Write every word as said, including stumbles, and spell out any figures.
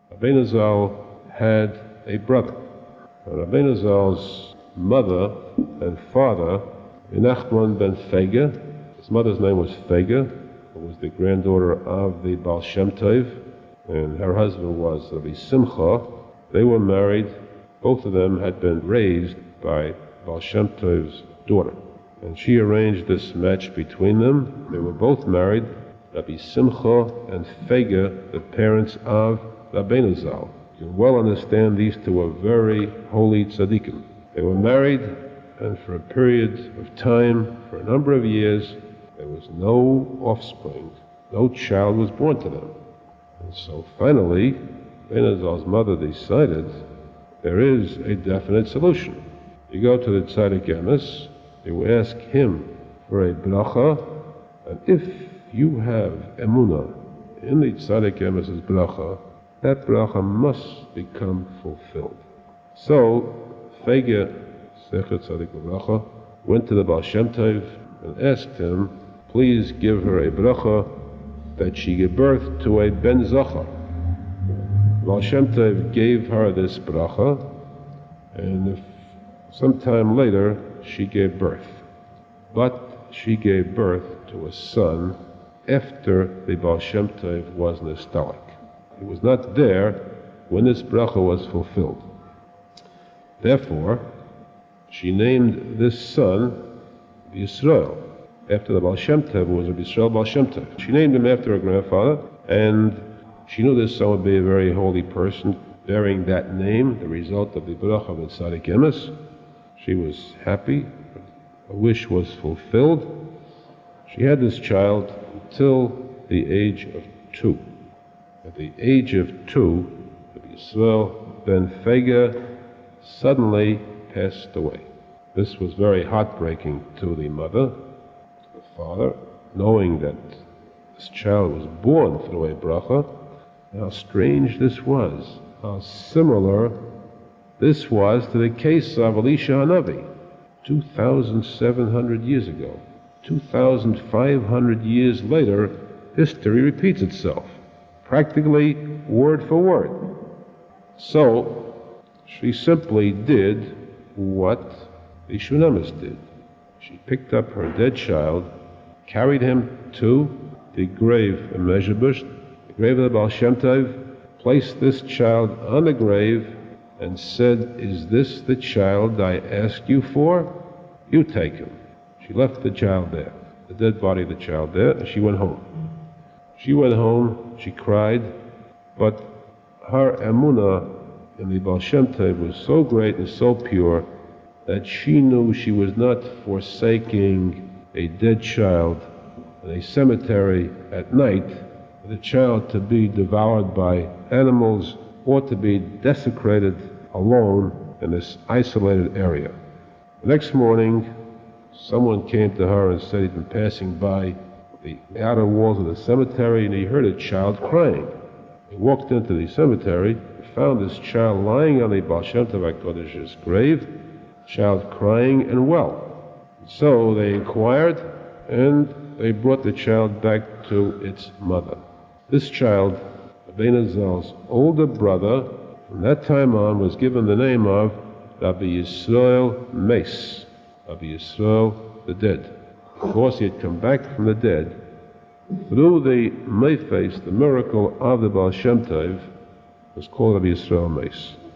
Rabbeinu Zal had a brother. Rabbeinu Zal's mother and father, Menachman ben Fega, his mother's name was Fega, who was the granddaughter of the Baal Shem Tov, and her husband was Rabbi Simcha. They were married. Both of them had been raised by Baal Shem Tov's daughter, and she arranged this match between them. They were both married, Rabbi Simcha and Fega, the parents of Rabbeinu Zal. You can well understand these two were very holy tzaddikim. They were married, and for a period of time, for a number of years, there was no offspring. No child was born to them. And so finally, Rabbeinu Zal's mother decided there is a definite solution. You go to the Tzaddik Emes, you ask him for a bracha, and if you have emunah in the Tzaddik Emes's bracha, that bracha must become fulfilled. So, Fega, Sechet Tzaddik Bracha, went to the Baal Shem Tov and asked him, please give her a bracha that she give birth to a ben zachar. Baal Shem Tov gave her this bracha, and if sometime later she gave birth. But she gave birth to a son after the Baal Shem Tov was nostalgic. He was not there when this bracha was fulfilled. Therefore, she named this son Yisrael, after the Baal Shem Tov, who was Rabbi Yisrael Baal Shem Tov. She named him after her grandfather, and she knew this son would be a very holy person, bearing that name, the result of the bracha of the Tzaddik Emes. She was happy. Her wish was fulfilled. She had this child until the age of two. At the age of two, Rabbi Yisrael ben Fega suddenly passed away. This was very heartbreaking to the mother, to the father, knowing that this child was born through a bracha. How strange this was, how similar this was to the case of Elisha Hanavi, two thousand seven hundred years ago. two thousand five hundred years later, history repeats itself, practically word for word. So, she simply did what the Shunamis did. She picked up her dead child, carried him to the grave in Mezhebush, the grave of the Baal Shem Tov, placed this child on the grave, and said, is this the child I asked you for? You take him. She left the child there, the dead body of the child there, and she went home. She went home, she cried, but her emunah in the Baal Shem Tov was so great and so pure that she knew she was not forsaking a dead child in a cemetery at night, for the child to be devoured by animals or to be desecrated alone in this isolated area. The next morning, someone came to her and said he'd been passing by the outer walls of the cemetery and he heard a child crying. He walked into the cemetery and found this child lying on the Baal Shem Tov HaKodesh's grave, child crying and well. So they inquired and they brought the child back to its mother. This child, Rabbeinu Zal's older brother, from that time on was given the name of Rabbi Yisrael Meis, Rabbi Yisrael the dead. Of course, he had come back from the dead. Through the Meifes, the miracle of the Baal Shem Tov, was called Rabbi Yisrael Meis.